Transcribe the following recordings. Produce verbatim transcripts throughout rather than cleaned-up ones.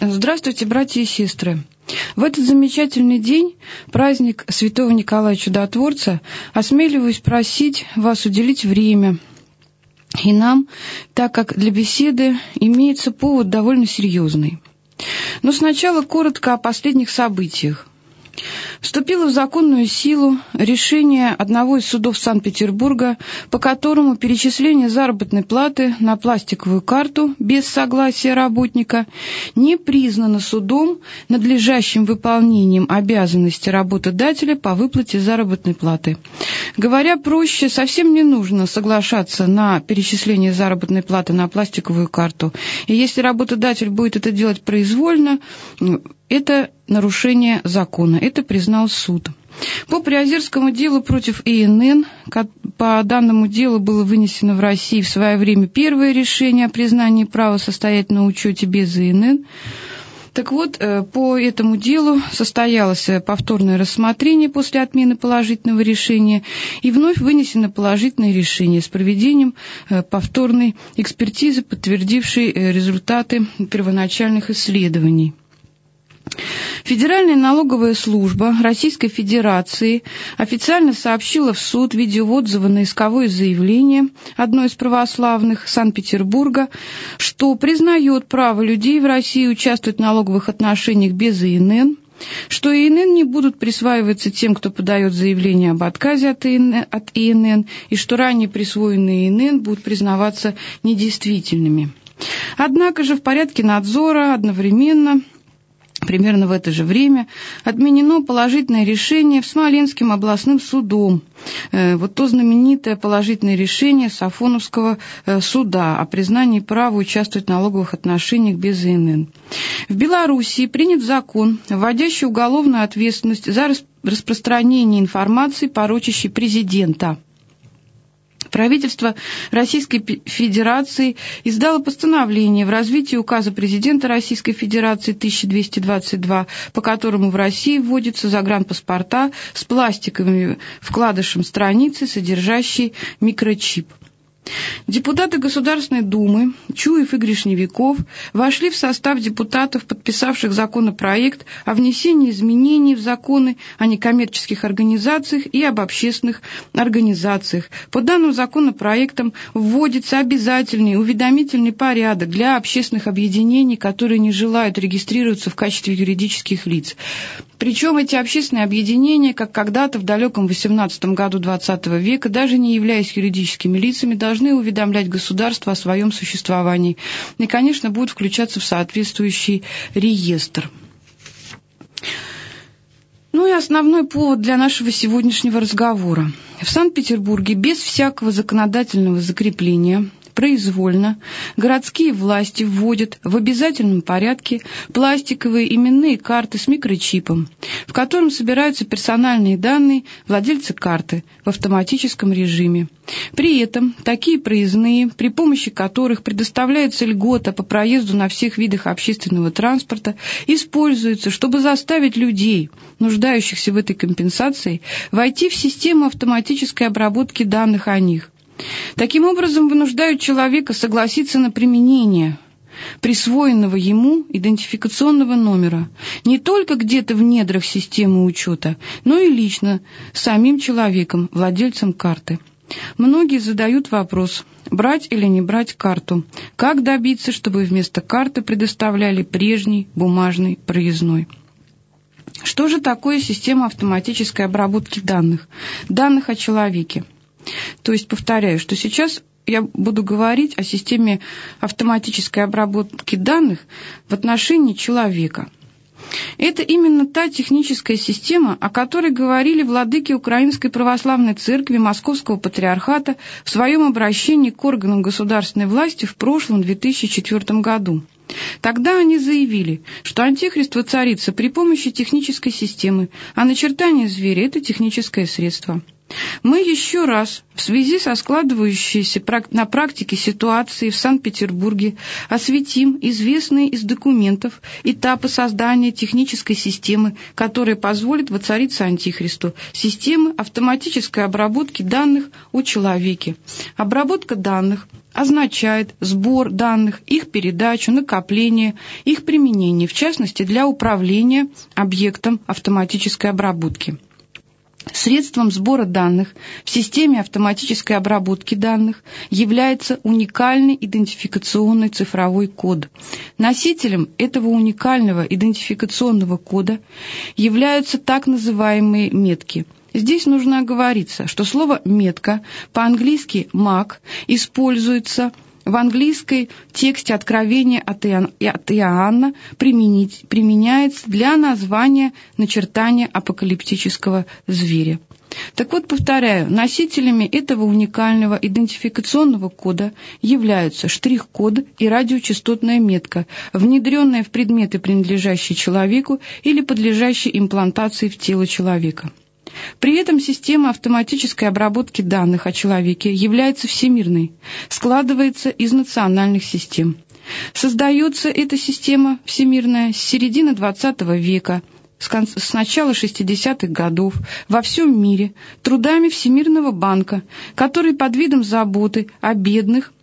Здравствуйте, братья и сестры! В этот замечательный день, праздник Святого Николая Чудотворца, осмеливаюсь просить вас уделить время и нам, так как для беседы имеется повод довольно серьезный. Но сначала коротко о последних событиях. Вступило в законную силу решение одного из судов Санкт-Петербурга, по которому перечисление заработной платы на пластиковую карту без согласия работника не признано судом надлежащим выполнением обязанностей работодателя по выплате заработной платы. Говоря проще, совсем не нужно соглашаться на перечисление заработной платы на пластиковую карту. И если работодатель будет это делать произвольно, это нарушение закона. Это признал суд. По Приозерскому делу против ИНН, по данному делу было вынесено в России в свое время первое решение о признании права состоять на учете без ИНН. Так вот, по этому делу состоялось повторное рассмотрение после отмены положительного решения, и вновь вынесено положительное решение с проведением повторной экспертизы, подтвердившей результаты первоначальных исследований. Федеральная налоговая служба Российской Федерации официально сообщила в суд видеоотзывы на исковое заявление одной из православных Санкт-Петербурга, что признает право людей в России участвовать в налоговых отношениях без ИНН, что ИНН не будут присваиваться тем, кто подает заявление об отказе от ИНН, от ИНН, и что ранее присвоенные ИНН будут признаваться недействительными. Однако же в порядке надзора одновременно примерно в это же время отменено положительное решение в Смоленским областным судом. Вот то знаменитое положительное решение Сафоновского суда о признании права участвовать в налоговых отношениях без ИНН. В Белоруссии принят закон, вводящий уголовную ответственность за распространение информации, порочащей президента. Правительство Российской Федерации издало постановление в развитии указа президента Российской Федерации тысяча двести двадцать два, по которому в России вводятся загранпаспорта с пластиковым вкладышем страницы, содержащей микрочип. Депутаты Государственной Думы Чуев и Гришневиков вошли в состав депутатов, подписавших законопроект о внесении изменений в законы о некоммерческих организациях и об общественных организациях. По данным законопроектам вводится обязательный уведомительный порядок для общественных объединений, которые не желают регистрироваться в качестве юридических лиц. Причем эти общественные объединения, как когда-то в далеком восемнадцатом году двадцатого века, даже не являясь юридическими лицами, должны уведомлять государство о своем существовании и, конечно, будут включаться в соответствующий реестр. Ну и основной повод для нашего сегодняшнего разговора. В Санкт-Петербурге без всякого законодательного закрепления произвольно городские власти вводят в обязательном порядке пластиковые именные карты с микрочипом, в котором собираются персональные данные владельца карты в автоматическом режиме. При этом такие проездные, при помощи которых предоставляется льгота по проезду на всех видах общественного транспорта, используются, чтобы заставить людей, нуждающихся в этой компенсации, войти в систему автоматической обработки данных о них. Таким образом, вынуждают человека согласиться на применение присвоенного ему идентификационного номера не только где-то в недрах системы учета, но и лично самим человеком, владельцем карты. Многие задают вопрос, брать или не брать карту, как добиться, чтобы вместо карты предоставляли прежний бумажный проездной. Что же такое система автоматической обработки данных? Данных о человеке. То есть, повторяю, что сейчас я буду говорить о системе автоматической обработки данных в отношении человека. Это именно та техническая система, о которой говорили владыки Украинской Православной Церкви Московского Патриархата в своем обращении к органам государственной власти в прошлом две тысячи четвёртом году. Тогда они заявили, что антихрист воцарится при помощи технической системы, а начертание зверя – это техническое средство. Мы еще раз, в связи со складывающейся на практике ситуацией в Санкт-Петербурге, осветим известные из документов этапы создания технической системы, которая позволит воцариться Антихристу, системы автоматической обработки данных о человеке. Обработка данных означает сбор данных, их передачу, накопление, их применение, в частности, для управления объектом автоматической обработки. Средством сбора данных в системе автоматической обработки данных является уникальный идентификационный цифровой код. Носителем этого уникального идентификационного кода являются так называемые метки. Здесь нужно оговориться, что слово «метка» по-английски «mark» используется в английской тексте Откровения от Иоанна, применяется для названия начертания апокалиптического зверя. Так вот, повторяю, носителями этого уникального идентификационного кода являются штрих-код и радиочастотная метка, внедренная в предметы, принадлежащие человеку или подлежащие имплантации в тело человека. При этом система автоматической обработки данных о человеке является всемирной, складывается из национальных систем. Создается эта система всемирная с середины двадцатого века, с начала шестидесятых годов во всем мире трудами Всемирного банка, который под видом заботы о бедных,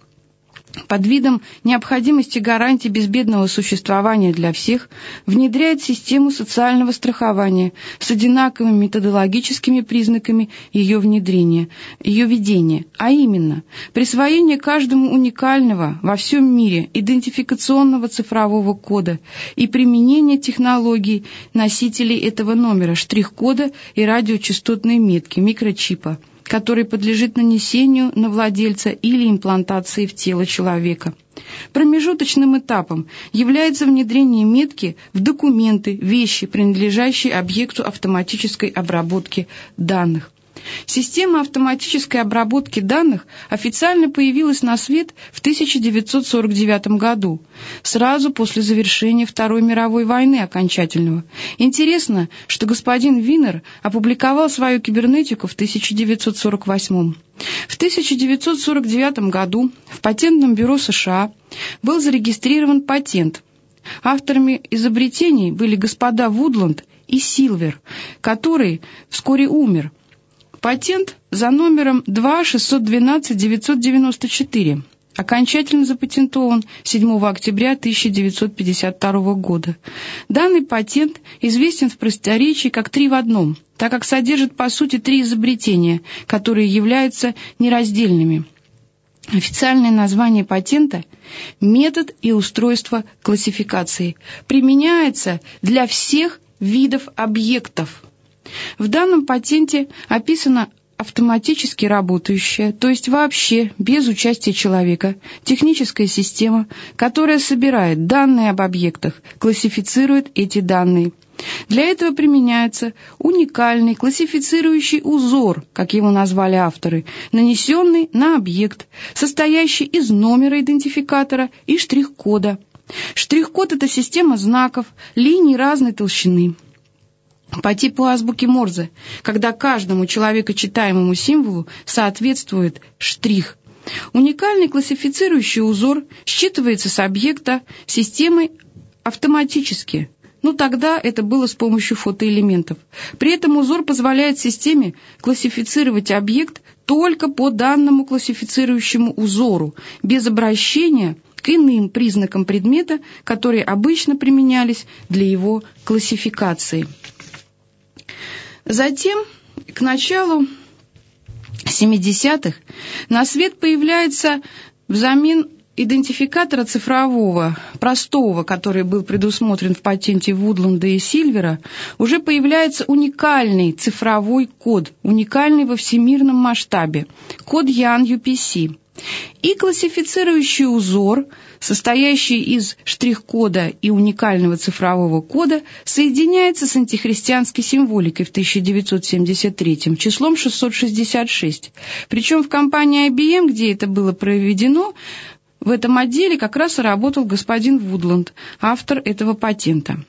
под видом необходимости гарантии безбедного существования для всех, внедряет систему социального страхования с одинаковыми методологическими признаками ее внедрения, ее ведения, а именно присвоение каждому уникального во всем мире идентификационного цифрового кода и применение технологий носителей этого номера, штрих-кода и радиочастотной метки, микрочипа, который подлежит нанесению на владельца или имплантации в тело человека. Промежуточным этапом является внедрение метки в документы, вещи, принадлежащие объекту автоматической обработки данных. Система автоматической обработки данных официально появилась на свет в тысяча девятьсот сорок девятом году, сразу после завершения Второй мировой войны окончательного. Интересно, что господин Винер опубликовал свою кибернетику в тысяча девятьсот сорок восьмом. В тысяча девятьсот сорок девятом году в Патентном бюро США был зарегистрирован патент. Авторами изобретений были господа Вудланд и Силвер, который вскоре умер. Патент за номером два шестьсот двенадцать девятьсот девяносто четыре окончательно запатентован седьмого октября тысяча девятьсот пятьдесят второго года. Данный патент известен в просторечии как «три в одном», так как содержит по сути три изобретения, которые являются нераздельными. Официальное название патента – метод и устройство классификации. Применяется для всех видов объектов. В данном патенте описана автоматически работающая, то есть вообще без участия человека, техническая система, которая собирает данные об объектах, классифицирует эти данные. Для этого применяется уникальный классифицирующий узор, как его назвали авторы, нанесенный на объект, состоящий из номера идентификатора и штрих-кода. Штрих-код – это система знаков, линий разной толщины. По типу азбуки Морзе, когда каждому человекочитаемому символу соответствует штрих. Уникальный классифицирующий узор считывается с объекта системой автоматически. Ну, тогда это было с помощью фотоэлементов. При этом узор позволяет системе классифицировать объект только по данному классифицирующему узору, без обращения к иным признакам предмета, которые обычно применялись для его классификации. Затем, к началу семидесятых, на свет появляется взамен идентификатора цифрового, простого, который был предусмотрен в патенте Вудланда и Сильвера, уже появляется уникальный цифровой код, уникальный во всемирном масштабе, код Ян ю пи си. И классифицирующий узор, состоящий из штрих-кода и уникального цифрового кода, соединяется с антихристианской символикой в тысяча девятьсот семьдесят третьем, числом шестьсот шестьдесят шесть. Причем в компании ай би эм, где это было проведено, в этом отделе как раз и работал господин Вудланд, автор этого патента.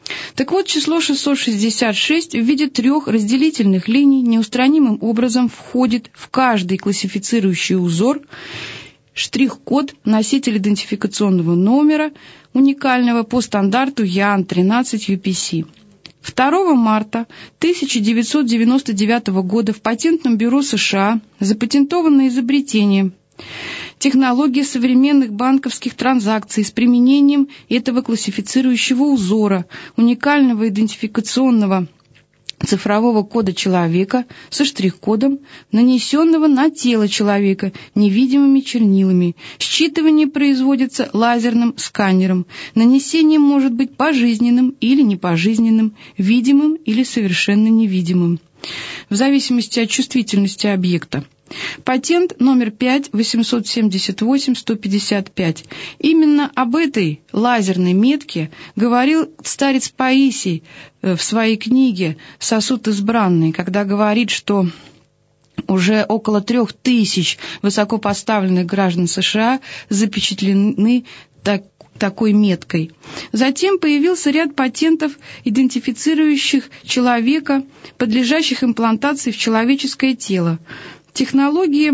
Так вот, число шестьсот шестьдесят шесть в виде трех разделительных линий неустранимым образом входит в каждый классифицирующий узор, штрих-код, носитель идентификационного номера уникального по стандарту Ян тринадцать ю пи си. второго марта тысяча девятьсот девяносто девятого года в Патентном бюро США запатентовано изобретение технология современных банковских транзакций с применением этого классифицирующего узора, уникального идентификационного цифрового кода человека со штрих-кодом, нанесенного на тело человека невидимыми чернилами. Считывание производится лазерным сканером. Нанесение может быть пожизненным или непожизненным, видимым или совершенно невидимым, в зависимости от чувствительности объекта. Патент номер пять восемьсот семьдесят восемь сто пятьдесят пять. Именно об этой лазерной метке говорил старец Паисий в своей книге «Сосуд избранный», когда говорит, что уже около трех тысяч высокопоставленных граждан США запечатлены так, такой меткой. Затем появился ряд патентов, идентифицирующих человека, подлежащих имплантации в человеческое тело. Технологии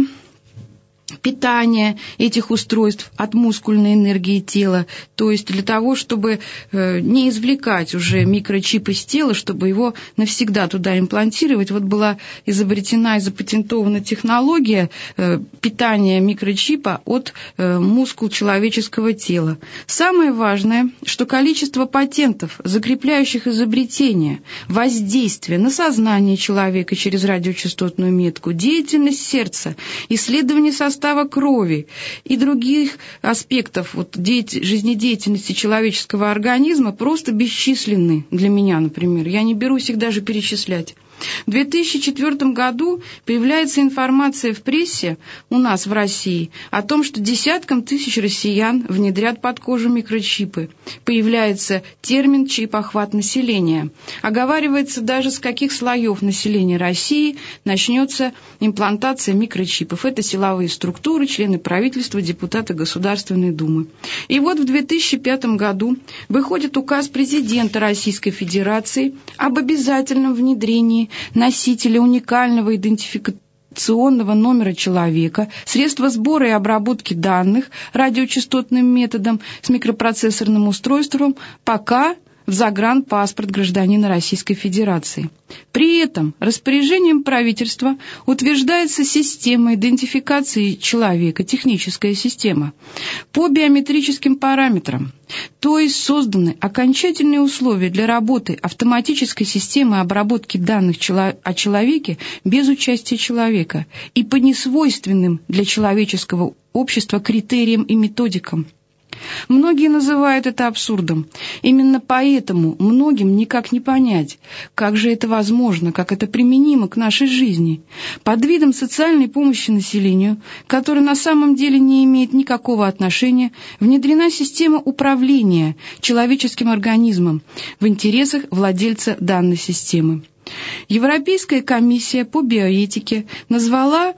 питания этих устройств от мускульной энергии тела, то есть для того, чтобы э, не извлекать уже микрочип из тела, чтобы его навсегда туда имплантировать, вот была изобретена и запатентована технология э, питания микрочипа от э, мускул человеческого тела. Самое важное, что количество патентов, закрепляющих изобретение, воздействие на сознание человека через радиочастотную метку, деятельность сердца, исследование состава крови и других аспектов вот, жизнедеятельности человеческого организма просто бесчисленны для меня, например. Я не берусь их даже перечислять. В две тысячи четвёртом году появляется информация в прессе у нас в России о том, что десяткам тысяч россиян внедрят под кожу микрочипы. Появляется термин «чип-охват населения». Оговаривается даже, с каких слоев населения России начнется имплантация микрочипов. Это силовые структуры, члены правительства, депутаты Государственной Думы. И вот в две тысячи пятом году выходит указ президента Российской Федерации об обязательном внедрении носителя уникального идентификационного номера человека, средства сбора и обработки данных радиочастотным методом с микропроцессорным устройством, пока в загранпаспорт гражданина Российской Федерации. При этом распоряжением правительства утверждается система идентификации человека, техническая система, по биометрическим параметрам, то есть созданы окончательные условия для работы автоматической системы обработки данных о человеке без участия человека и по несвойственным для человеческого общества критериям и методикам. Многие называют это абсурдом. Именно поэтому многим никак не понять, как же это возможно, как это применимо к нашей жизни. Под видом социальной помощи населению, которая на самом деле не имеет никакого отношения, внедрена система управления человеческим организмом в интересах владельца данной системы. Европейская комиссия по биоэтике назвала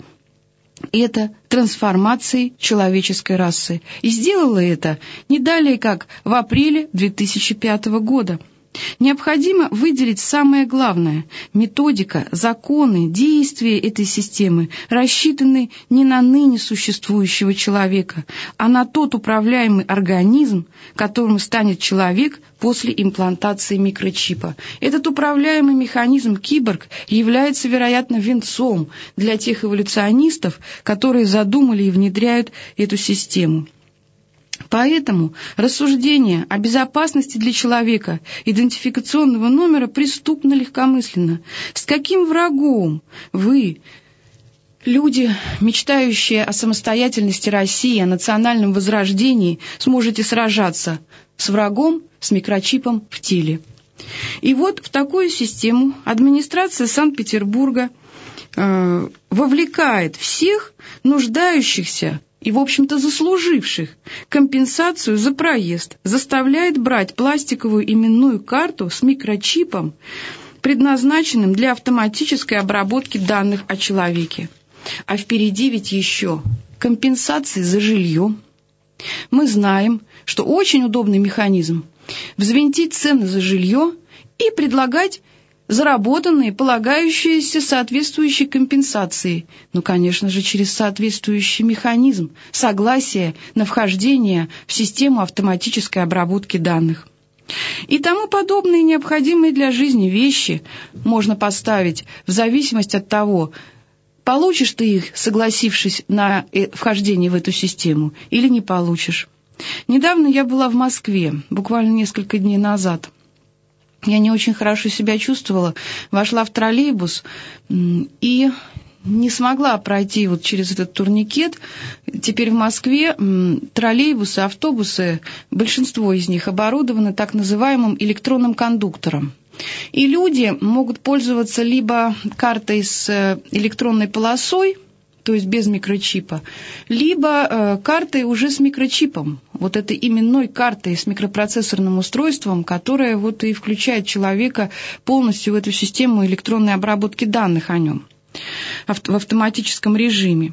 это трансформацией человеческой расы. И сделала это не далее, как в апреле две тысячи пятого года. Необходимо выделить самое главное. Методика, законы, действия этой системы рассчитаны не на ныне существующего человека, а на тот управляемый организм, которым станет человек после имплантации микрочипа. Этот управляемый механизм киборг является, вероятно, венцом для тех эволюционистов, которые задумали и внедряют эту систему. Поэтому рассуждение о безопасности для человека идентификационного номера преступно легкомысленно. С каким врагом вы, люди, мечтающие о самостоятельности России, о национальном возрождении, сможете сражаться с врагом с микрочипом в теле? И вот в такую систему администрация Санкт-Петербурга э, вовлекает всех нуждающихся и, в общем-то, заслуживших компенсацию за проезд, заставляет брать пластиковую именную карту с микрочипом, предназначенным для автоматической обработки данных о человеке. А впереди ведь еще компенсации за жилье. Мы знаем, что очень удобный механизм. взвинтить цены за жилье и предлагать заработанные, полагающиеся соответствующие компенсации, ну, конечно же, через соответствующий механизм согласия на вхождение в систему автоматической обработки данных. И тому подобные необходимые для жизни вещи можно поставить в зависимости от того, получишь ты их, согласившись на вхождение в эту систему, или не получишь. Недавно я была в Москве, буквально несколько дней назад. Я не очень хорошо себя чувствовала, вошла в троллейбус и не смогла пройти вот через этот турникет. Теперь в Москве троллейбусы, автобусы, большинство из них оборудованы так называемым электронным кондуктором. И люди могут пользоваться либо картой с электронной полосой, то есть без микрочипа, либо э, картой уже с микрочипом, вот этой именной картой с микропроцессорным устройством, которая вот и включает человека полностью в эту систему электронной обработки данных о нем в автоматическом режиме.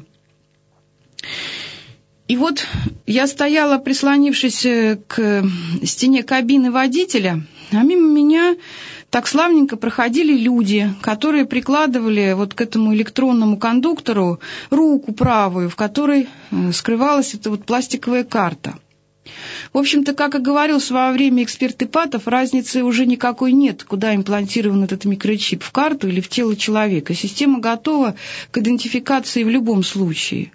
И вот я стояла, прислонившись к стене кабины водителя, а мимо меня так славненько проходили люди, которые прикладывали вот к этому электронному кондуктору руку правую, в которой скрывалась эта вот пластиковая карта. В общем-то, как и говорил в свое время эксперт Ипатов, разницы уже никакой нет, куда имплантирован этот микрочип, в карту или в тело человека. Система готова к идентификации в любом случае.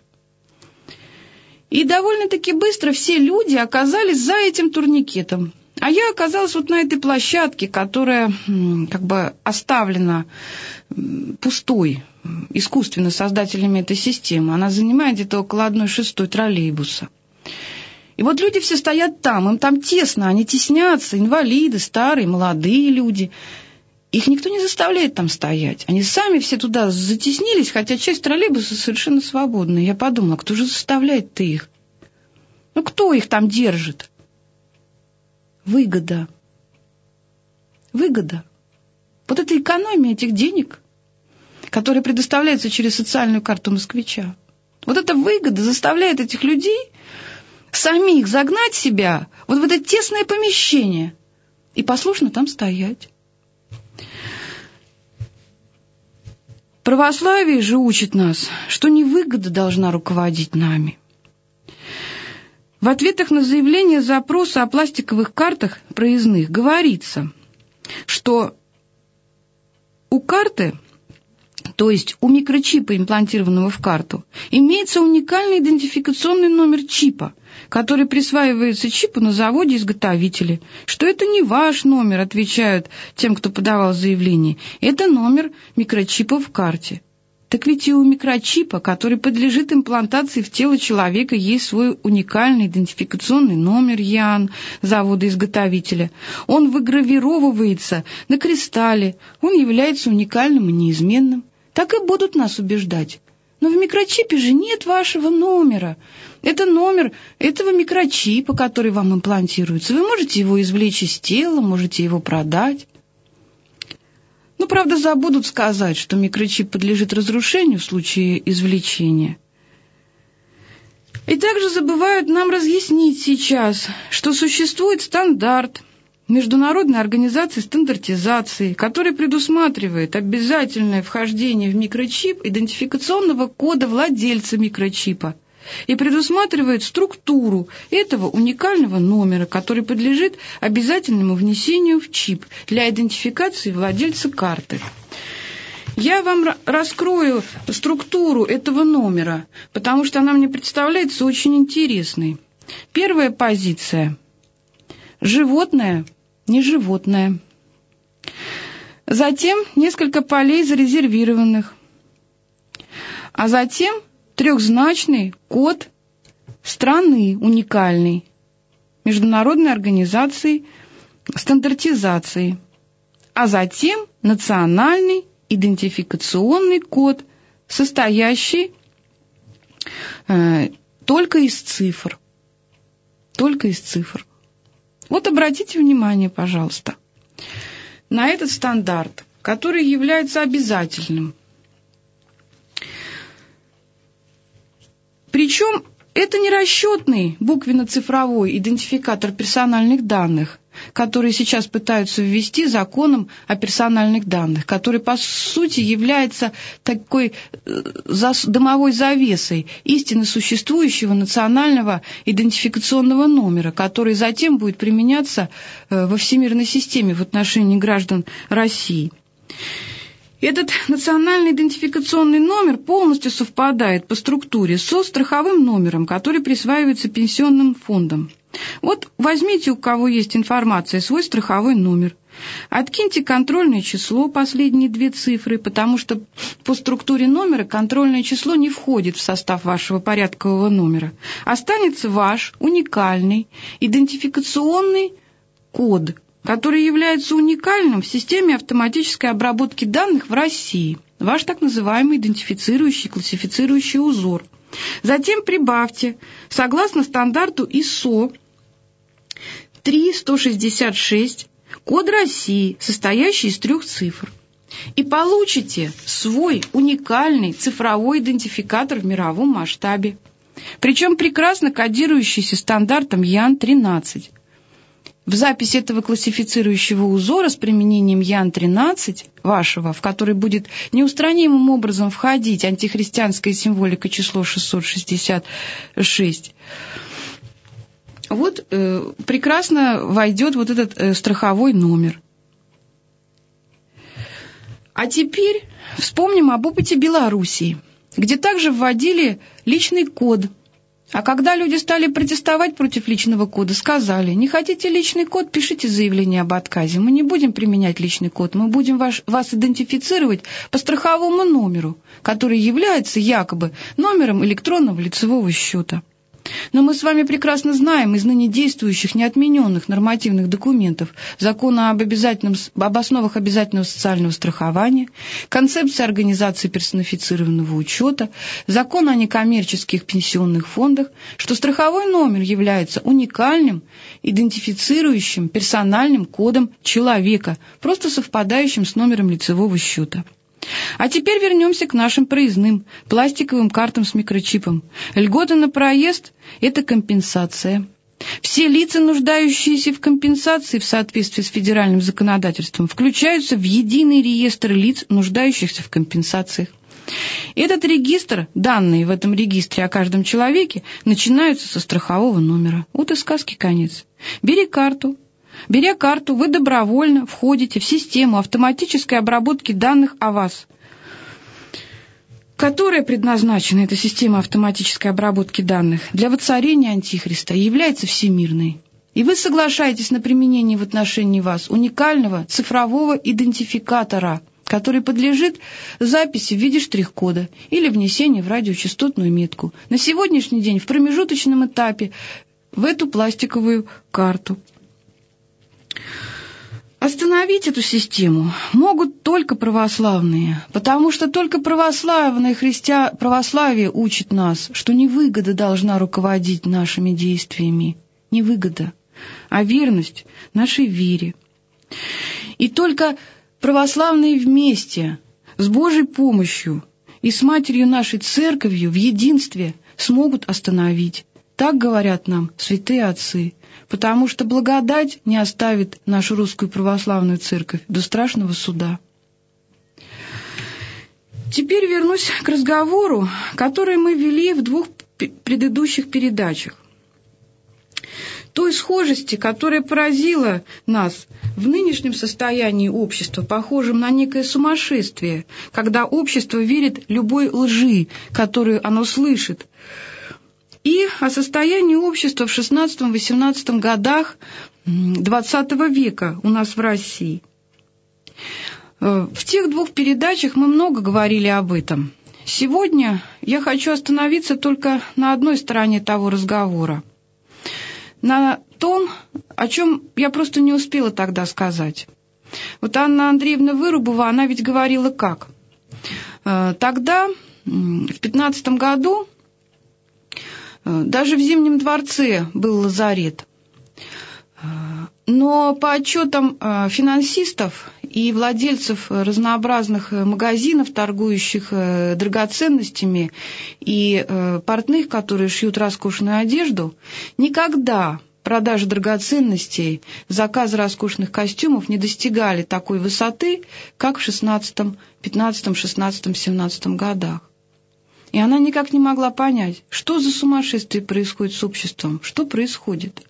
И довольно-таки быстро все люди оказались за этим турникетом. А я оказалась вот на этой площадке, которая как бы оставлена пустой, искусственно создателями этой системы. Она занимает где-то около одной шестой троллейбуса. И вот люди все стоят там, им там тесно, они теснятся, инвалиды, старые, молодые люди. Их никто не заставляет там стоять. Они сами все туда затеснились, хотя часть троллейбуса совершенно свободна. Я подумала, кто же заставляет-то их? Ну, кто их там держит? Выгода. Выгода. Вот это экономия этих денег, которые предоставляются через социальную карту москвича. Вот эта выгода заставляет этих людей самих загнать себя вот в это тесное помещение и послушно там стоять. Православие же учит нас, что не выгода должна руководить нами. В ответах на заявление запроса о пластиковых картах проездных говорится, что у карты, то есть у микрочипа, имплантированного в карту, имеется уникальный идентификационный номер чипа, который присваивается чипу на заводе-изготовителе, что это не ваш номер, отвечают тем, кто подавал заявление, это номер микрочипа в карте. Так ведь и у микрочипа, который подлежит имплантации в тело человека, есть свой уникальный идентификационный номер ЯН завода-изготовителя. Он выгравировывается на кристалле, он является уникальным и неизменным. Так и будут нас убеждать. Но в микрочипе же нет вашего номера. Это номер этого микрочипа, который вам имплантируется. Вы можете его извлечь из тела, можете его продать. Ну, правда, забудут сказать, что микрочип подлежит разрушению в случае извлечения. И также забывают нам разъяснить сейчас, что существует стандарт Международной организации стандартизации, который предусматривает обязательное вхождение в микрочип идентификационного кода владельца микрочипа и предусматривает структуру этого уникального номера, который подлежит обязательному внесению в чип для идентификации владельца карты. Я вам раскрою структуру этого номера, потому что она мне представляется очень интересной. Первая позиция – животное, не животное. Затем несколько полей зарезервированных. А затем трехзначный код страны уникальный Международной организации стандартизации. А затем национальный идентификационный код, состоящий э, только из цифр. Только из цифр. Вот обратите внимание, пожалуйста, на этот стандарт, который является обязательным. Причем это не расчетный буквенно-цифровой идентификатор персональных данных, который сейчас пытаются ввести законом о персональных данных, который, по сути, является такой дымовой завесой истинно существующего национального идентификационного номера, который затем будет применяться во всемирной системе в отношении граждан России. Этот национальный идентификационный номер полностью совпадает по структуре со страховым номером, который присваивается пенсионным фондам. Вот возьмите, у кого есть информация, свой страховой номер. Откиньте контрольное число, последние две цифры, потому что по структуре номера контрольное число не входит в состав вашего порядкового номера. Останется ваш уникальный идентификационный код, который является уникальным в системе автоматической обработки данных в России. Ваш так называемый идентифицирующий, классифицирующий узор. Затем прибавьте, согласно стандарту ай эс о три тысяча сто шестьдесят шесть, код России, состоящий из трех цифр. И получите свой уникальный цифровой идентификатор в мировом масштабе. Причем прекрасно кодирующийся стандартом Ян тринадцать. В запись этого классифицирующего узора с применением Ян тринадцать вашего, в который будет неустранимым образом входить антихристианская символика число шестьсот шестьдесят шесть, вот э, прекрасно войдет вот этот э, страховой номер. А теперь вспомним об опыте Белоруссии, где также вводили личный код. А когда люди стали протестовать против личного кода, сказали: не хотите личный код, пишите заявление об отказе. Мы не будем применять личный код, мы будем ваш, вас идентифицировать по страховому номеру, который является якобы номером электронного лицевого счета. Но мы с вами прекрасно знаем из ныне действующих неотмененных нормативных документов Закона об, обязательном, об основах обязательного социального страхования, концепции организации персонифицированного учета, Закона о некоммерческих пенсионных фондах, что страховой номер является уникальным, идентифицирующим персональным кодом человека, просто совпадающим с номером лицевого счета. А теперь вернемся к нашим проездным пластиковым картам с микрочипом. Льготы на проезд – это компенсация. Все лица, нуждающиеся в компенсации в соответствии с федеральным законодательством, включаются в единый реестр лиц, нуждающихся в компенсациях. Этот регистр, данные в этом регистре о каждом человеке, начинаются со страхового номера. Вот и сказки конец. Бери карту. Беря карту, вы добровольно входите в систему автоматической обработки данных о вас, которая предназначена, эта система автоматической обработки данных, для воцарения Антихриста и является всемирной. И вы соглашаетесь на применение в отношении вас уникального цифрового идентификатора, который подлежит записи в виде штрих-кода или внесению в радиочастотную метку. На сегодняшний день в промежуточном этапе в эту пластиковую карту. Остановить эту систему могут только православные, потому что только православные христиа... православие учит нас, что не выгода должна руководить нашими действиями, не выгода, а верность нашей вере. И только православные вместе, с Божьей помощью и с Матерью нашей Церковью в единстве смогут остановить. Так говорят нам святые отцы. Потому что благодать не оставит нашу русскую православную церковь до страшного суда. Теперь вернусь к разговору, который мы вели в двух предыдущих передачах. Той схожести, которая поразила нас в нынешнем состоянии общества, похожем на некое сумасшествие, когда общество верит любой лжи, которую оно слышит, и о состоянии общества в шестнадцатом-восемнадцатом годах двадцатого века у нас в России. В тех двух передачах мы много говорили об этом. Сегодня я хочу остановиться только на одной стороне того разговора. На том, о чем я просто не успела тогда сказать. Вот Анна Андреевна Вырубова, она ведь говорила как? Тогда, в пятнадцатом году, даже в Зимнем дворце был лазарет. Но по отчетам финансистов и владельцев разнообразных магазинов, торгующих драгоценностями, и портных, которые шьют роскошную одежду, никогда продажа драгоценностей, заказ роскошных костюмов не достигали такой высоты, как в шестнадцатом, пятнадцатом, шестнадцатом, семнадцатом годах. И она никак не могла понять, что за сумасшествие происходит с обществом, что происходит.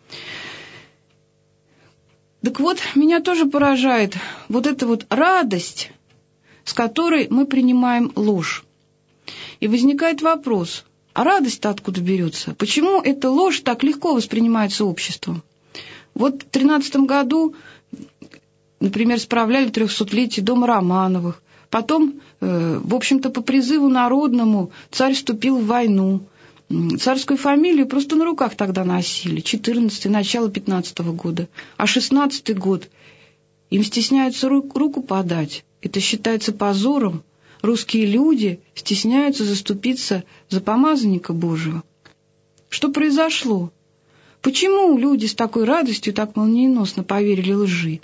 Так вот, меня тоже поражает вот эта вот радость, с которой мы принимаем ложь. И возникает вопрос, а радость-то откуда берется? Почему эта ложь так легко воспринимается обществом? Вот в тринадцатом году, например, справляли трехсотлетие дома Романовых. Потом, э, в общем-то, по призыву народному царь вступил в войну. Царскую фамилию просто на руках тогда носили. четырнадцатый, начало пятнадцатого года. А шестнадцатый год им стесняются руку, руку подать. Это считается позором. Русские люди стесняются заступиться за помазанника Божьего. Что произошло? Почему люди с такой радостью так молниеносно поверили лжи?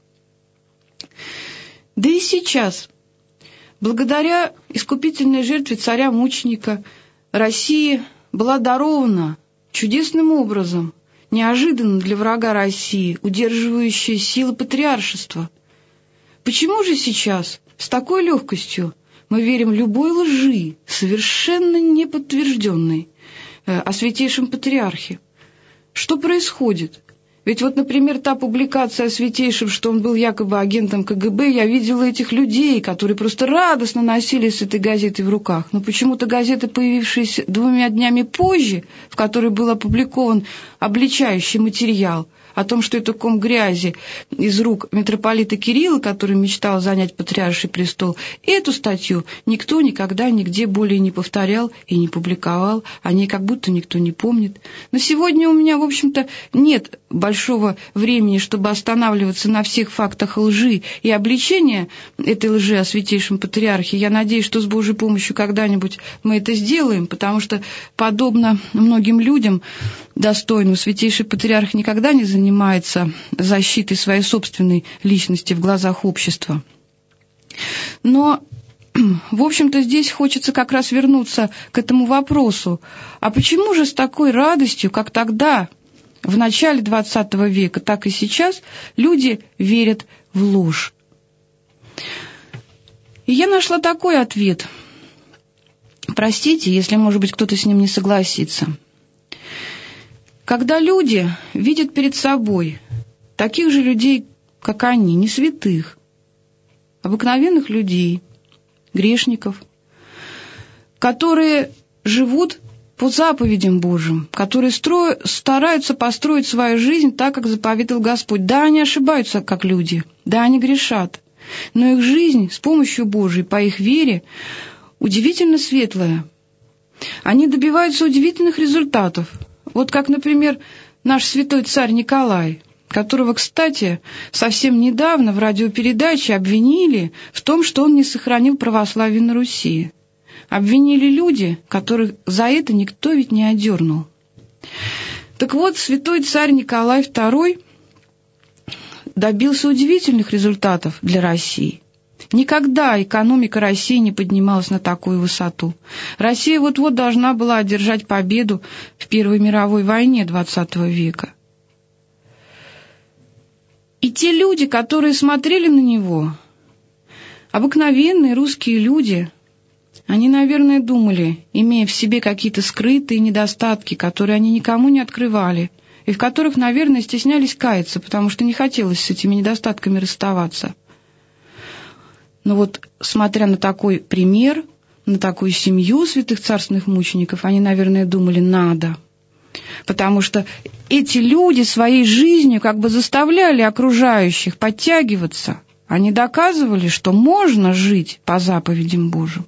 Да и сейчас, благодаря искупительной жертве царя-мученика, России была дарована чудесным образом, неожиданно для врага России, удерживающая силы патриаршества. Почему же сейчас с такой легкостью мы верим любой лжи, совершенно неподтвержденной, о святейшем патриархе? Что происходит? Ведь вот, например, та публикация о святейшем, что он был якобы агентом ка гэ бэ, я видела этих людей, которые просто радостно носили с этой газетой в руках. Но почему-то газета, появившаяся двумя днями позже, в которой был опубликован обличающий материал о том, что это ком грязи из рук митрополита Кирилла, который мечтал занять патриарший престол, эту статью никто никогда нигде более не повторял и не публиковал, о ней как будто никто не помнит. Но сегодня у меня, в общем-то, нет большого времени, чтобы останавливаться на всех фактах лжи и обличения этой лжи о святейшем патриархе. Я надеюсь, что с Божьей помощью когда-нибудь мы это сделаем, потому что, подобно многим людям достойным, святейший патриарх никогда не занимается защитой своей собственной личности в глазах общества. Но, в общем-то, здесь хочется как раз вернуться к этому вопросу. А почему же с такой радостью, как тогда, в начале двадцатого века, так и сейчас, люди верят в ложь? И я нашла такой ответ. Простите, если, может быть, кто-то с ним не согласится. Когда люди видят перед собой таких же людей, как они, не святых, обыкновенных людей, грешников, которые живут по заповедям Божьим, которые строят, стараются построить свою жизнь так, как заповедал Господь. Да, они ошибаются, как люди, да, они грешат, но их жизнь с помощью Божией, по их вере, удивительно светлая. Они добиваются удивительных результатов. Вот как, например, наш святой царь Николай, которого, кстати, совсем недавно в радиопередаче обвинили в том, что он не сохранил православие на Руси. Обвинили люди, которых за это никто ведь не одернул. Так вот, святой царь Николай второй добился удивительных результатов для России. Никогда экономика России не поднималась на такую высоту. Россия вот-вот должна была одержать победу в Первой мировой войне двадцатого века. И те люди, которые смотрели на него, обыкновенные русские люди, они, наверное, думали, имея в себе какие-то скрытые недостатки, которые они никому не открывали, и в которых, наверное, стеснялись каяться, потому что не хотелось с этими недостатками расставаться. Но вот, смотря на такой пример, на такую семью святых царственных мучеников, они, наверное, думали, надо. Потому что эти люди своей жизнью как бы заставляли окружающих подтягиваться. Они доказывали, что можно жить по заповедям Божьим.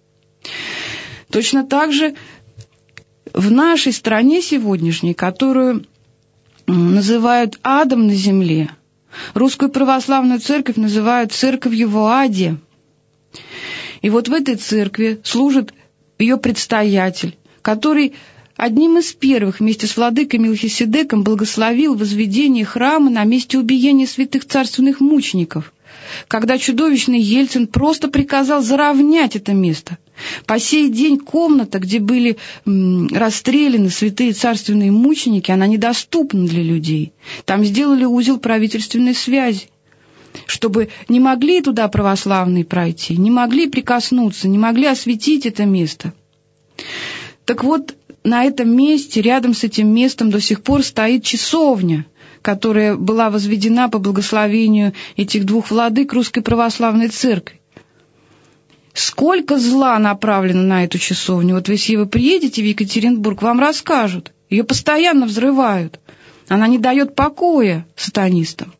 Точно так же в нашей стране сегодняшней, которую называют адом на земле, Русскую православную церковь называют церковью в аде. И вот в этой церкви служит ее предстоятель, который одним из первых вместе с владыкой Мелхиседеком благословил возведение храма на месте убиения святых царственных мучеников, когда чудовищный Ельцин просто приказал заровнять это место. По сей день комната, где были расстреляны святые царственные мученики, она недоступна для людей. Там сделали узел правительственной связи, чтобы не могли туда православные пройти, не могли прикоснуться, не могли осветить это место. Так вот, на этом месте, рядом с этим местом до сих пор стоит часовня, которая была возведена по благословению этих двух владык Русской Православной Церкви. Сколько зла направлено на эту часовню. Вот если вы приедете в Екатеринбург, вам расскажут. Ее постоянно взрывают. Она не дает покоя сатанистам.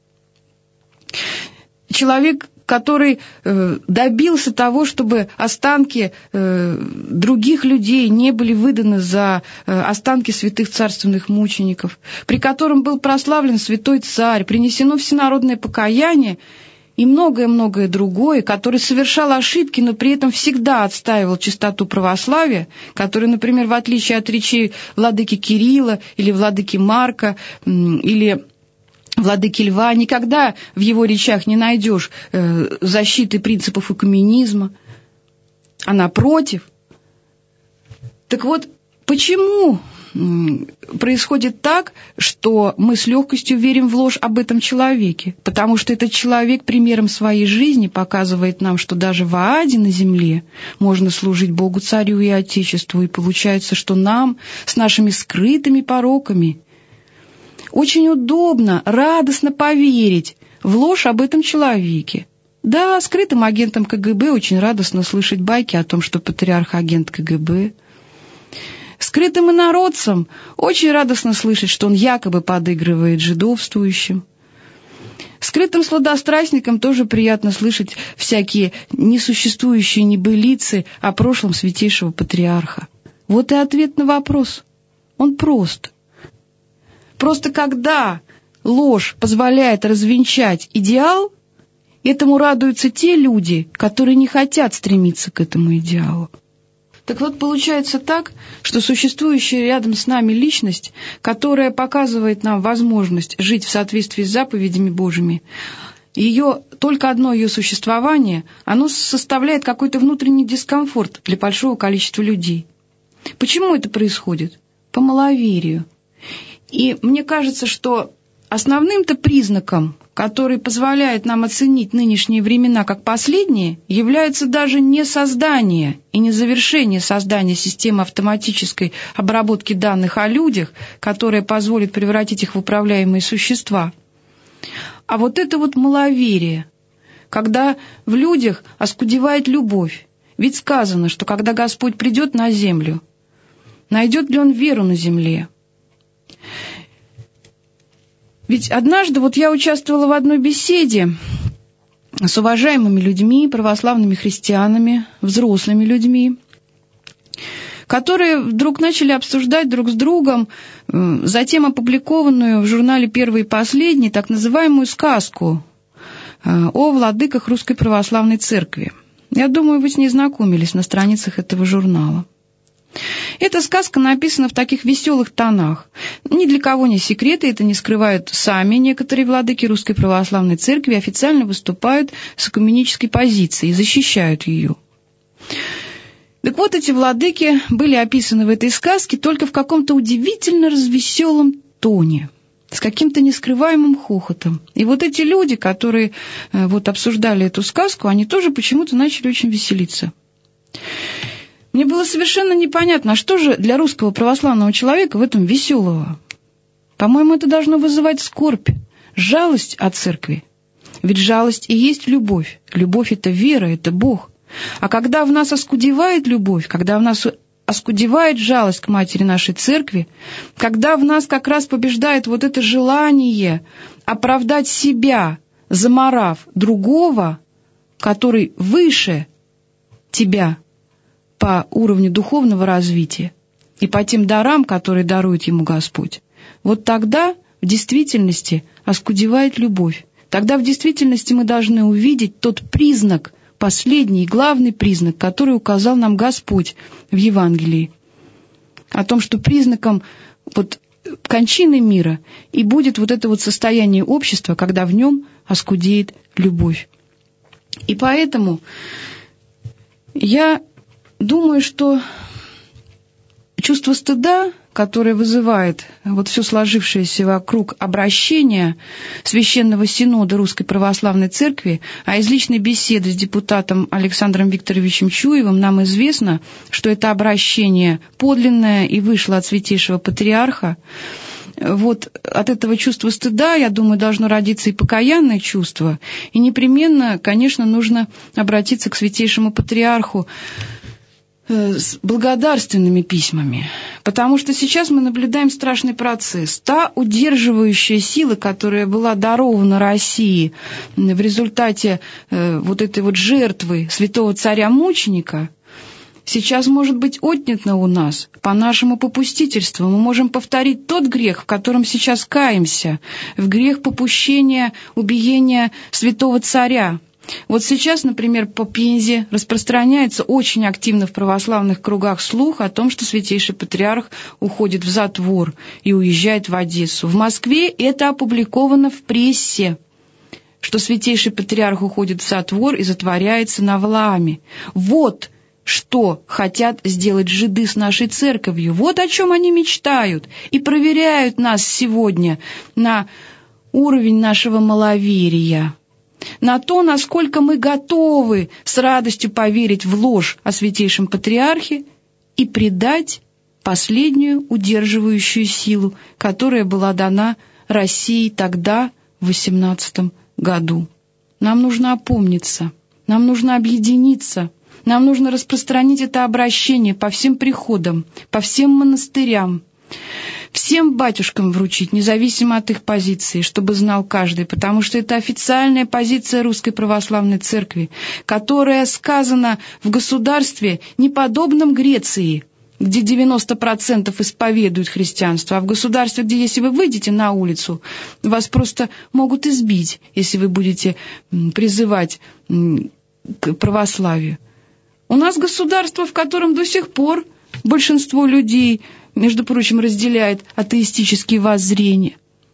Человек, который э, добился того, чтобы останки э, других людей не были выданы за э, останки святых царственных мучеников, при котором был прославлен святой царь, принесено всенародное покаяние и многое-многое другое, который совершал ошибки, но при этом всегда отстаивал чистоту православия, который, например, в отличие от речей владыки Кирилла или владыки Марка или владыки Льва, никогда в его речах не найдешь э, защиты принципов экуменизма, а напротив. Так вот, почему происходит так, что мы с легкостью верим в ложь об этом человеке? Потому что этот человек примером своей жизни показывает нам, что даже в Ааде на земле можно служить Богу, Царю и Отечеству, и получается, что нам с нашими скрытыми пороками очень удобно, радостно поверить в ложь об этом человеке. Да, скрытым агентам ка гэ бэ очень радостно слышать байки о том, что патриарх агент ка гэ бэ. Скрытым инородцам очень радостно слышать, что он якобы подыгрывает жидовствующим. Скрытым сладострастникам тоже приятно слышать всякие несуществующие небылицы о прошлом святейшего патриарха. Вот и ответ на вопрос. Он прост. Просто когда ложь позволяет развенчать идеал, этому радуются те люди, которые не хотят стремиться к этому идеалу. Так вот, получается так, что существующая рядом с нами личность, которая показывает нам возможность жить в соответствии с заповедями Божьими, ее, только одно ее существование, оно составляет какой-то внутренний дискомфорт для большого количества людей. Почему это происходит? По маловерию. И мне кажется, что основным-то признаком, который позволяет нам оценить нынешние времена как последние, является даже не создание и не завершение создания системы автоматической обработки данных о людях, которая позволит превратить их в управляемые существа. А вот это вот маловерие, когда в людях оскудевает любовь. Ведь сказано, что когда Господь придет на землю, найдет ли Он веру на земле? Ведь однажды вот я участвовала в одной беседе с уважаемыми людьми, православными христианами, взрослыми людьми, которые вдруг начали обсуждать друг с другом затем опубликованную в журнале «Первый и последний» так называемую сказку о владыках Русской Православной Церкви. Я думаю, вы с ней знакомились на страницах этого журнала. Эта сказка написана в таких веселых тонах. Ни для кого не секрет, и это не скрывают сами некоторые владыки Русской Православной Церкви, официально выступают с экуменической позицией и защищают ее. Так вот, эти владыки были описаны в этой сказке только в каком-то удивительно развеселом тоне, с каким-то нескрываемым хохотом. И вот эти люди, которые вот обсуждали эту сказку, они тоже почему-то начали очень веселиться. Мне было совершенно непонятно, а что же для русского православного человека в этом веселого? По-моему, это должно вызывать скорбь, жалость от церкви. Ведь жалость и есть любовь. Любовь — это вера, это Бог. А когда в нас оскудевает любовь, когда в нас оскудевает жалость к матери нашей церкви, когда в нас как раз побеждает вот это желание оправдать себя, заморав другого, который выше тебя по уровню духовного развития и по тем дарам, которые дарует ему Господь, вот тогда в действительности оскудевает любовь. Тогда в действительности мы должны увидеть тот признак, последний и главный признак, который указал нам Господь в Евангелии, о том, что признаком вот кончины мира и будет вот это вот состояние общества, когда в нем оскудеет любовь. И поэтому я думаю, что чувство стыда, которое вызывает вот все сложившееся вокруг обращения Священного Синода Русской Православной Церкви, а из личной беседы с депутатом Александром Викторовичем Чуевым нам известно, что это обращение подлинное и вышло от Святейшего Патриарха. Вот от этого чувства стыда, я думаю, должно родиться и покаянное чувство, и непременно, конечно, нужно обратиться к Святейшему Патриарху с благодарственными письмами, потому что сейчас мы наблюдаем страшный процесс. Та удерживающая сила, которая была дарована России в результате вот этой вот жертвы святого царя-мученика, сейчас может быть отнята у нас по нашему попустительству. Мы можем повторить тот грех, в котором сейчас каемся, в грех попущения, убиения святого царя. Вот сейчас, например, по Пензе распространяется очень активно в православных кругах слух о том, что Святейший Патриарх уходит в затвор и уезжает в Одессу. В Москве это опубликовано в прессе, что Святейший Патриарх уходит в затвор и затворяется на Валааме. Вот что хотят сделать жиды с нашей церковью. Вот о чем они мечтают и проверяют нас сегодня на уровень нашего маловерия, на то, насколько мы готовы с радостью поверить в ложь о Святейшем Патриархе и предать последнюю удерживающую силу, которая была дана России тогда, в восемнадцатом году. Нам нужно опомниться, нам нужно объединиться, нам нужно распространить это обращение по всем приходам, по всем монастырям, всем батюшкам вручить, независимо от их позиции, чтобы знал каждый, потому что это официальная позиция Русской Православной Церкви, которая сказана в государстве, неподобном Греции, где девяносто процентов исповедуют христианство, а в государстве, где, если вы выйдете на улицу, вас просто могут избить, если вы будете призывать к православию. У нас государство, в котором до сих пор большинство людей, между прочим, разделяет атеистические воззрения.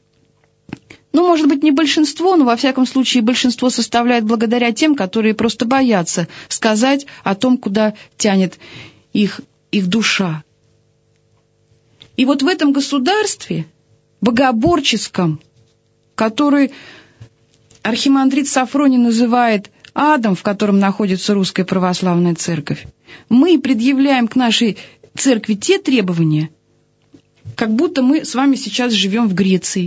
Ну, может быть, не большинство, но, во всяком случае, большинство составляет благодаря тем, которые просто боятся сказать о том, куда тянет их, их душа. И вот в этом государстве, богоборческом, который архимандрит Сафроний называет адом, в котором находится Русская Православная Церковь, мы предъявляем к нашей церкви те требования, как будто мы с вами сейчас живем в Греции.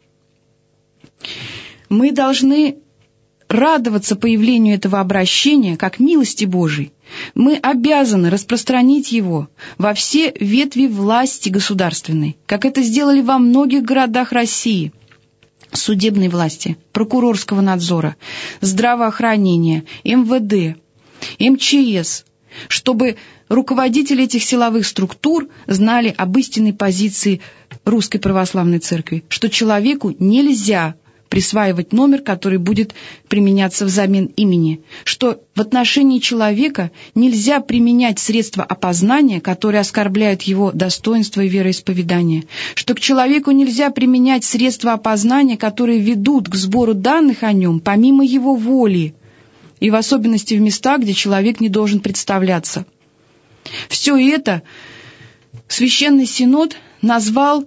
Мы должны радоваться появлению этого обращения как милости Божией. Мы обязаны распространить его во все ветви власти государственной, как это сделали во многих городах России. Судебной власти, прокурорского надзора, здравоохранения, эм вэ дэ, эм че эс, чтобы руководители этих силовых структур знали об истинной позиции Русской Православной Церкви, что человеку нельзя присваивать номер, который будет применяться взамен имени, что в отношении человека нельзя применять средства опознания, которые оскорбляют его достоинство и вероисповедание, что к человеку нельзя применять средства опознания, которые ведут к сбору данных о нем помимо его воли, и в особенности в местах, где человек не должен представляться. Все это Священный Синод назвал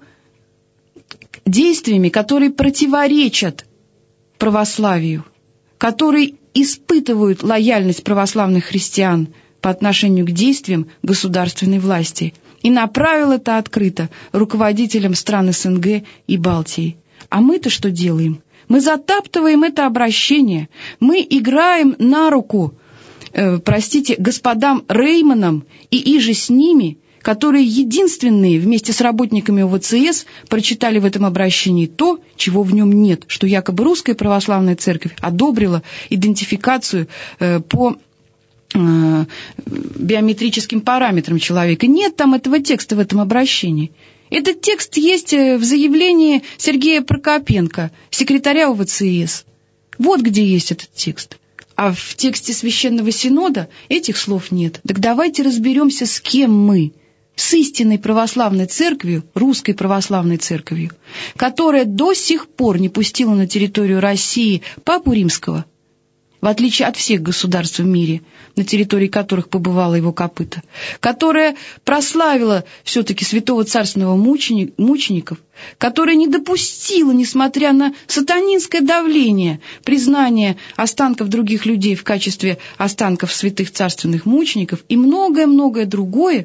действиями, которые противоречат православию, которые испытывают лояльность православных христиан по отношению к действиям государственной власти, и направил это открыто руководителям стран эс эн гэ и Балтии. А мы-то что делаем? Мы затаптываем это обращение, мы играем на руку, э, простите, господам Рейманам и иже с ними, которые единственные вместе с работниками о вэ цэ эс прочитали в этом обращении то, чего в нем нет, что якобы Русская Православная Церковь одобрила идентификацию э, по э, биометрическим параметрам человека. Нет там этого текста в этом обращении. Этот текст есть в заявлении Сергея Прокопенко, секретаря о вэ цэ эс. Вот где есть этот текст. А в тексте Священного Синода этих слов нет. Так давайте разберемся, с кем мы. С истинной православной церковью, Русской Православной Церковью, которая до сих пор не пустила на территорию России Папу Римского в отличие от всех государств в мире, на территории которых побывало его копыто, которая прославила все-таки святого царственного мученик, мучеников, которая не допустила, несмотря на сатанинское давление, признание останков других людей в качестве останков святых царственных мучеников и многое-многое другое,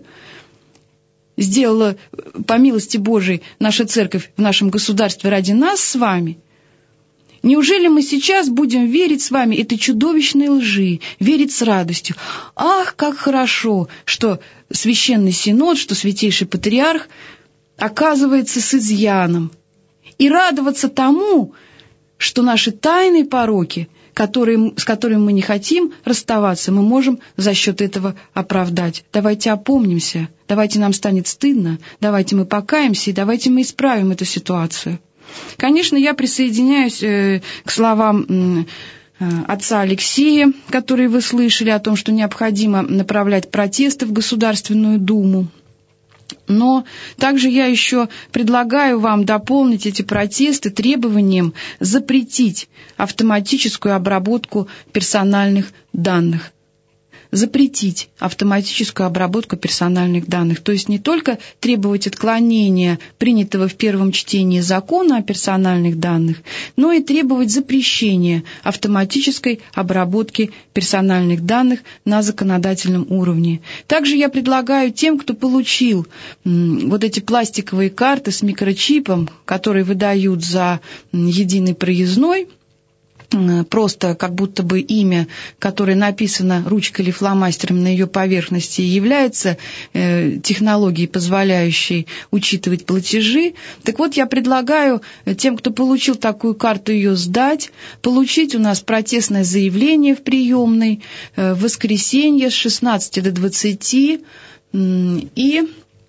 сделала, по милости Божией, наша церковь в нашем государстве ради нас с вами. Неужели мы сейчас будем верить с вами этой чудовищной лжи, верить с радостью? Ах, как хорошо, что Священный Синод, что Святейший Патриарх оказывается с изъяном. И радоваться тому, что наши тайные пороки, которые, с которыми мы не хотим расставаться, мы можем за счет этого оправдать. Давайте опомнимся, давайте нам станет стыдно, давайте мы покаемся и давайте мы исправим эту ситуацию. Конечно, я присоединяюсь э, к словам э, отца Алексея, которые вы слышали, о том, что необходимо направлять протесты в Государственную Думу. Но также я еще предлагаю вам дополнить эти протесты требованием запретить автоматическую обработку персональных данных. Запретить автоматическую обработку персональных данных. То есть не только требовать отклонения принятого в первом чтении закона о персональных данных, но и требовать запрещения автоматической обработки персональных данных на законодательном уровне. Также я предлагаю тем, кто получил м, вот эти пластиковые карты с микрочипом, которые выдают за м, единый проездной, просто как будто бы имя, которое написано ручкой или фломастером на ее поверхности, является э, технологией, позволяющей учитывать платежи. Так вот, я предлагаю тем, кто получил такую карту, ее сдать, получить у нас протестное заявление в приемной э, в воскресенье с шестнадцати до двадцати э, и...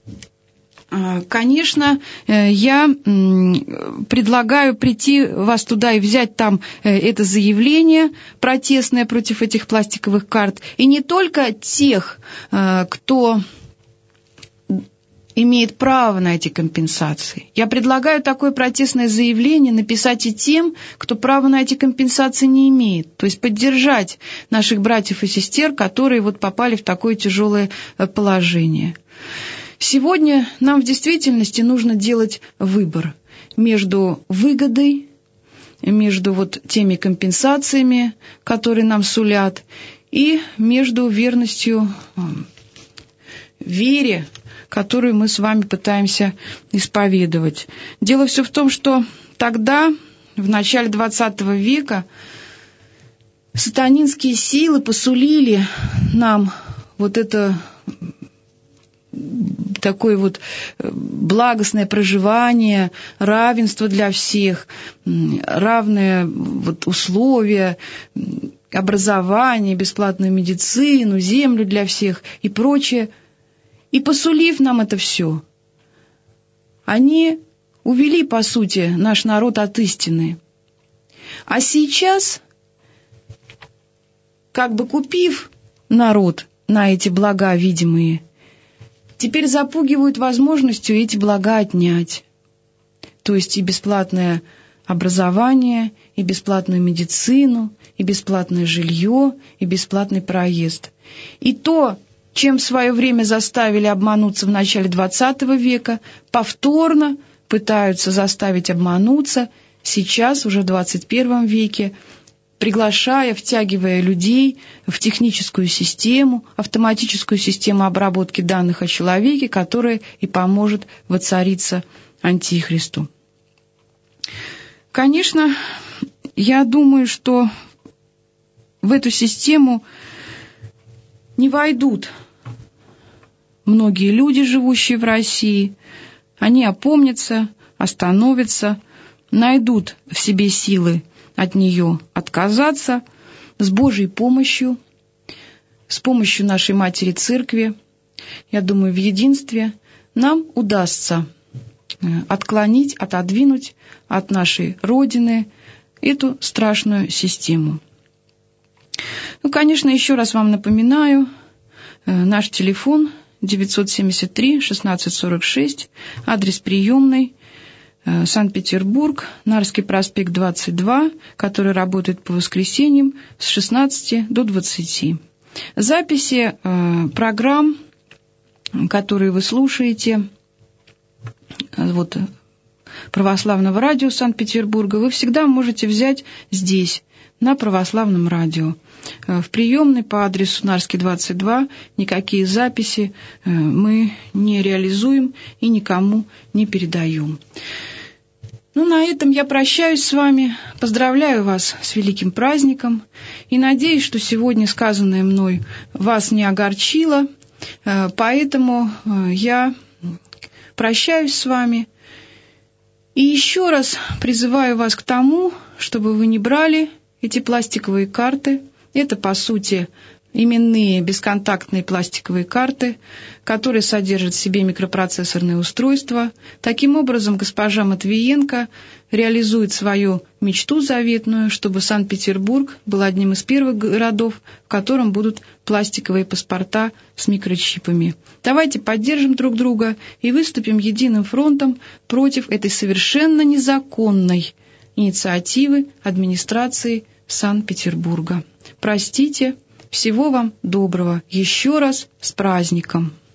Конечно, я предлагаю прийти вас туда и взять там это заявление протестное против этих пластиковых карт. И не только тех, кто имеет право на эти компенсации. Я предлагаю такое протестное заявление написать и тем, кто права на эти компенсации не имеет. То есть поддержать наших братьев и сестер, которые вот попали в такое тяжелое положение. Сегодня нам в действительности нужно делать выбор между выгодой, между вот теми компенсациями, которые нам сулят, и между верностью вере, которую мы с вами пытаемся исповедовать. Дело все в том, что тогда, в начале двадцатого века, сатанинские силы посулили нам вот это такое вот благостное проживание, равенство для всех, равные вот условия, образование, бесплатную медицину, землю для всех и прочее. И посулив нам это все, они увели, по сути, наш народ от истины. А сейчас, как бы купив народ на эти блага видимые, теперь запугивают возможностью эти блага отнять. То есть и бесплатное образование, и бесплатную медицину, и бесплатное жилье, и бесплатный проезд. И то, чем в свое время заставили обмануться в начале двадцатого века, повторно пытаются заставить обмануться сейчас, уже в двадцать первом веке, приглашая, втягивая людей в техническую систему, автоматическую систему обработки данных о человеке, которая и поможет воцариться Антихристу. Конечно, я думаю, что в эту систему не войдут многие люди, живущие в России. Они опомнятся, остановятся, найдут в себе силы от нее отказаться с Божьей помощью, с помощью нашей Матери Церкви. Я думаю, в единстве нам удастся отклонить, отодвинуть от нашей Родины эту страшную систему. Ну, конечно, еще раз вам напоминаю, наш телефон девятьсот семьдесят три шестнадцать сорок шесть, адрес приемной Санкт-Петербург, Нарский проспект двадцать два, который работает по воскресеньям с шестнадцати до двадцати. Записи э, программ, которые вы слушаете, вот, православного радио Санкт-Петербурга, вы всегда можете взять здесь, на православном радио. В приемной по адресу Нарский двадцать два никакие записи мы не реализуем и никому не передаем. Ну, на этом я прощаюсь с вами, поздравляю вас с великим праздником и надеюсь, что сегодня сказанное мной вас не огорчило, поэтому я прощаюсь с вами и еще раз призываю вас к тому, чтобы вы не брали эти пластиковые карты. Это, по сути, именные бесконтактные пластиковые карты, которые содержат в себе микропроцессорные устройства. Таким образом, госпожа Матвиенко реализует свою мечту заветную, чтобы Санкт-Петербург был одним из первых городов, в котором будут пластиковые паспорта с микрочипами. Давайте поддержим друг друга и выступим единым фронтом против этой совершенно незаконной инициативы администрации Санкт-Петербурга. Простите. Всего вам доброго. Еще раз с праздником.